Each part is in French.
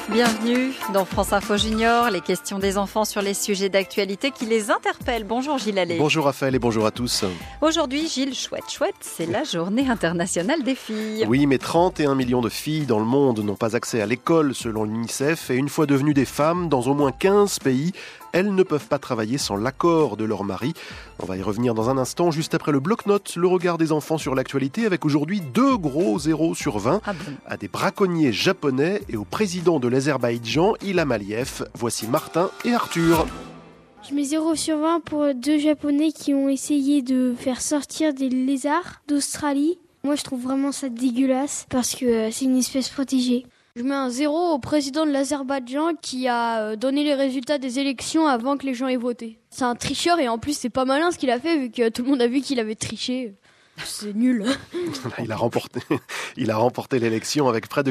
Bienvenue dans France Info Junior, les questions des enfants sur les sujets d'actualité qui les interpellent. Bonjour Gilles Allais. Bonjour Raphaël et bonjour à tous. Aujourd'hui, Gilles, chouette, c'est la journée internationale des filles. Oui, mais 31 millions de filles dans le monde n'ont pas accès à l'école selon l'UNICEF et une fois devenues des femmes, dans au moins 15 pays, elles ne peuvent pas travailler sans l'accord de leur mari. On va y revenir dans un instant, juste après le bloc-notes, le regard des enfants sur l'actualité, avec aujourd'hui 2 gros 0 sur 20 à des braconniers japonais et au président de l'Azerbaïdjan, Ilham Aliyev. Voici Martin et Arthur. Je mets 0 sur 20 pour 2 Japonais qui ont essayé de faire sortir des lézards d'Australie. Moi, je trouve vraiment ça dégueulasse parce que c'est une espèce protégée. Je mets un 0 au président de l'Azerbaïdjan qui a donné les résultats des élections avant que les gens aient voté. C'est un tricheur et en plus c'est pas malin ce qu'il a fait vu que tout le monde a vu qu'il avait triché. C'est nul. Il a remporté l'élection avec près de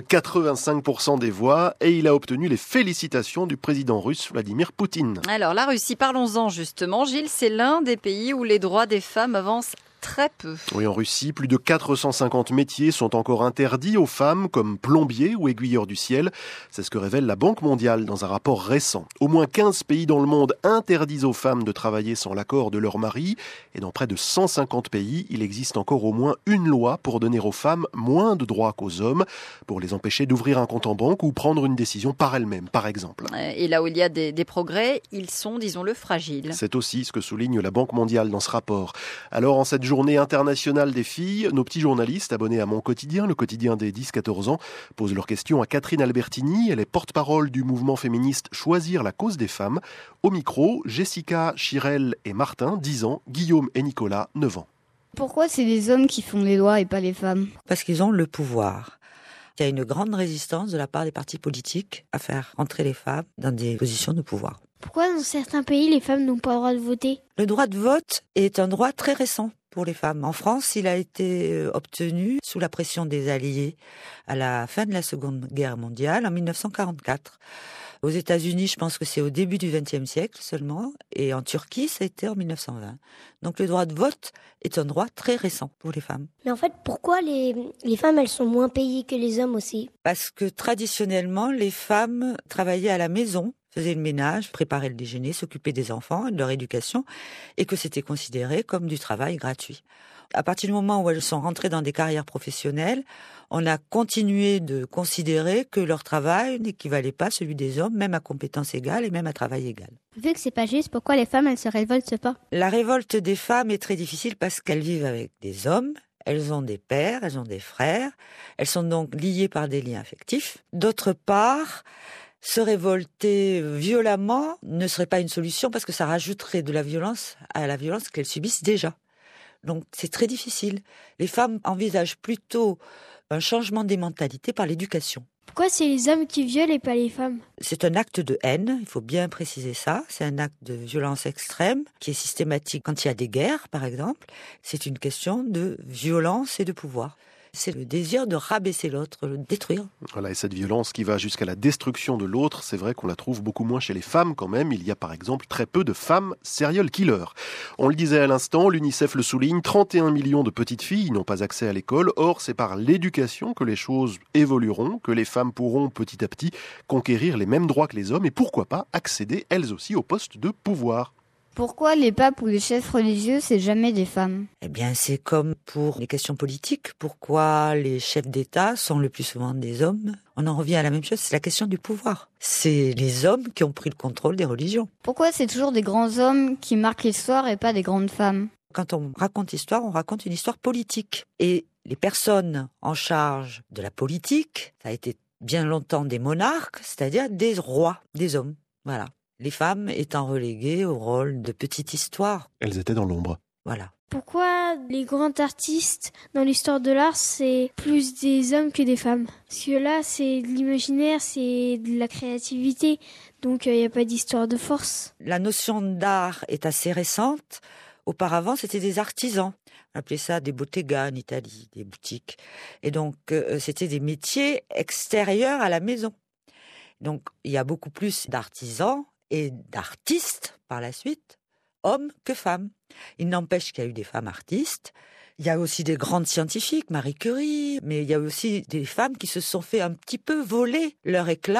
85% des voix et il a obtenu les félicitations du président russe Vladimir Poutine. Alors la Russie, parlons-en justement. Gilles, c'est l'un des pays où les droits des femmes avancent très peu. Oui, en Russie, plus de 450 métiers sont encore interdits aux femmes, comme plombier ou aiguilleur du ciel. C'est ce que révèle la Banque mondiale dans un rapport récent. Au moins 15 pays dans le monde interdisent aux femmes de travailler sans l'accord de leur mari. Et dans près de 150 pays, il existe encore au moins une loi pour donner aux femmes moins de droits qu'aux hommes, pour les empêcher d'ouvrir un compte en banque ou prendre une décision par elles-mêmes, par exemple. Et là où il y a des progrès, ils sont, disons-le, fragiles. C'est aussi ce que souligne la Banque mondiale dans ce rapport. Alors, en cette journée internationale des filles, nos petits journalistes abonnés à Mon Quotidien, le quotidien des 10-14 ans, posent leurs questions à Catherine Albertini. Elle est porte-parole du mouvement féministe Choisir la cause des femmes. Au micro, Jessica, Chirel et Martin, 10 ans, Guillaume et Nicolas, 9 ans. Pourquoi c'est les hommes qui font les lois et pas les femmes ? Parce qu'ils ont le pouvoir. Il y a une grande résistance de la part des partis politiques à faire entrer les femmes dans des positions de pouvoir. Pourquoi dans certains pays les femmes n'ont pas le droit de voter ? Le droit de vote est un droit très récent pour les femmes. En France, il a été obtenu sous la pression des Alliés à la fin de la Seconde Guerre mondiale, en 1944. Aux États-Unis, je pense que c'est au début du XXe siècle seulement, et en Turquie, ça a été en 1920. Donc le droit de vote est un droit très récent pour les femmes. Mais en fait, pourquoi les femmes, elles sont moins payées que les hommes aussi ? Parce que traditionnellement, les femmes travaillaient à la maison, faisaient le ménage, préparaient le déjeuner, s'occupaient des enfants, de leur éducation, et que c'était considéré comme du travail gratuit. À partir du moment où elles sont rentrées dans des carrières professionnelles, on a continué de considérer que leur travail n'équivalait pas à celui des hommes, même à compétences égales et même à travail égal. Vu que c'est pas juste, pourquoi les femmes, elles se révoltent pas ? La révolte des femmes est très difficile parce qu'elles vivent avec des hommes, elles ont des pères, elles ont des frères, elles sont donc liées par des liens affectifs. D'autre part, se révolter violemment ne serait pas une solution parce que ça rajouterait de la violence à la violence qu'elles subissent déjà. Donc c'est très difficile. Les femmes envisagent plutôt un changement des mentalités par l'éducation. Pourquoi c'est les hommes qui violent et pas les femmes ? C'est un acte de haine, il faut bien préciser ça. C'est un acte de violence extrême qui est systématique quand il y a des guerres, par exemple. C'est une question de violence et de pouvoir. C'est le désir de rabaisser l'autre, le détruire. Voilà, et cette violence qui va jusqu'à la destruction de l'autre, c'est vrai qu'on la trouve beaucoup moins chez les femmes quand même. Il y a par exemple très peu de femmes serial killers. On le disait à l'instant, l'UNICEF le souligne, 31 millions de petites filles n'ont pas accès à l'école. Or, c'est par l'éducation que les choses évolueront, que les femmes pourront petit à petit conquérir les mêmes droits que les hommes et pourquoi pas accéder elles aussi aux postes de pouvoir. Pourquoi les papes ou les chefs religieux, c'est jamais des femmes ? Eh bien, c'est comme pour les questions politiques. Pourquoi les chefs d'État sont le plus souvent des hommes ? On en revient à la même chose, c'est la question du pouvoir. C'est les hommes qui ont pris le contrôle des religions. Pourquoi c'est toujours des grands hommes qui marquent l'histoire et pas des grandes femmes ? Quand on raconte l'histoire, on raconte une histoire politique. Et les personnes en charge de la politique, ça a été bien longtemps des monarques, c'est-à-dire des rois, des hommes. Voilà. Les femmes étant reléguées au rôle de petite histoire. Elles étaient dans l'ombre. Voilà. Pourquoi les grands artistes dans l'histoire de l'art, c'est plus des hommes que des femmes ? Parce que là, c'est de l'imaginaire, c'est de la créativité, donc il n'y a pas d'histoire de force. La notion d'art est assez récente. Auparavant, c'était des artisans. On appelait ça des bottega en Italie, des boutiques. Et donc, c'était des métiers extérieurs à la maison. Donc, il y a beaucoup plus d'artisans et d'artistes par la suite, hommes que femmes. Il n'empêche qu'il y a eu des femmes artistes. Il y a aussi des grandes scientifiques, Marie Curie, mais il y a aussi des femmes qui se sont fait un petit peu voler leur éclat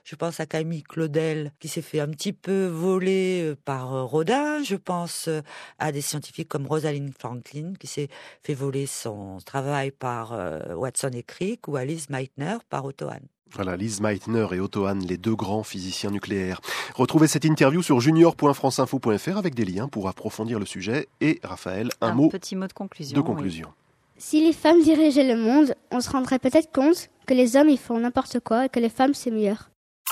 Je pense à Camille Claudel qui s'est fait un petit peu voler par Rodin. Je pense à des scientifiques comme Rosalind Franklin qui s'est fait voler son travail par Watson et Crick, ou Alice Meitner par Otto Hahn. Voilà, Lise Meitner et Otto Hahn, les deux grands physiciens nucléaires. Retrouvez cette interview sur junior.franceinfo.fr avec des liens pour approfondir le sujet. Et Raphaël, un petit mot de conclusion. Si les femmes dirigeaient le monde, on se rendrait peut-être compte que les hommes ils font n'importe quoi et que les femmes c'est meilleur.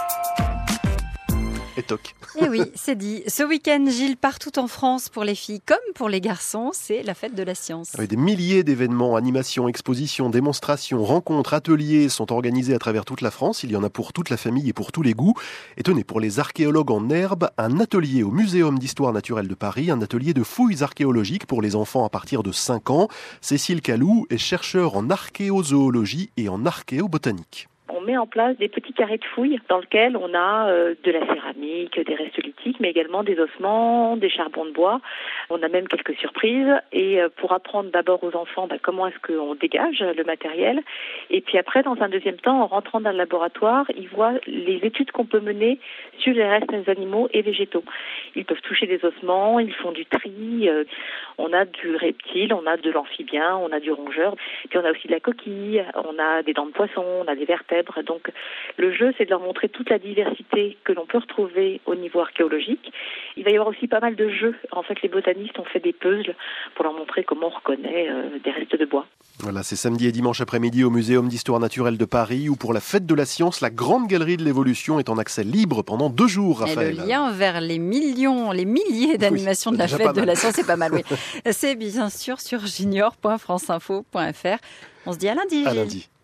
Et toc. Et oui, c'est dit. Ce week-end, Gilles, partout en France, pour les filles comme pour les garçons, c'est la fête de la science. Avec des milliers d'événements, animations, expositions, démonstrations, rencontres, ateliers sont organisés à travers toute la France. Il y en a pour toute la famille et pour tous les goûts. Et tenez, pour les archéologues en herbe, un atelier au Muséum d'Histoire Naturelle de Paris, un atelier de fouilles archéologiques pour les enfants à partir de 5 ans. Cécile Calou est chercheure en archéozoologie et en archéobotanique. On met en place des petits carrés de fouilles dans lesquels on a de la céramique, des restes lithiques, mais également des ossements, des charbons de bois. On a même quelques surprises. Et pour apprendre d'abord aux enfants comment est-ce qu'on dégage le matériel. Et puis après, dans un deuxième temps, en rentrant dans le laboratoire, ils voient les études qu'on peut mener sur les restes animaux et végétaux. Ils peuvent toucher des ossements, ils font du tri. On a du reptile, on a de l'amphibien, on a du rongeur. Puis on a aussi de la coquille, on a des dents de poisson, on a des vertèbres. Donc le jeu, c'est de leur montrer toute la diversité que l'on peut retrouver au niveau archéologique. Il va y avoir aussi pas mal de jeux. En fait, les botanistes ont fait des puzzles pour leur montrer comment on reconnaît des restes de bois. Voilà, c'est samedi et dimanche après-midi au Muséum d'Histoire Naturelle de Paris, où pour la fête de la science, la Grande Galerie de l'Évolution est en accès libre pendant 2 jours, Raphaël. Et le lien vers les milliers d'animations de la fête de la science, c'est pas mal, oui. C'est bien sûr sur junior.franceinfo.fr. On se dit à lundi. À lundi.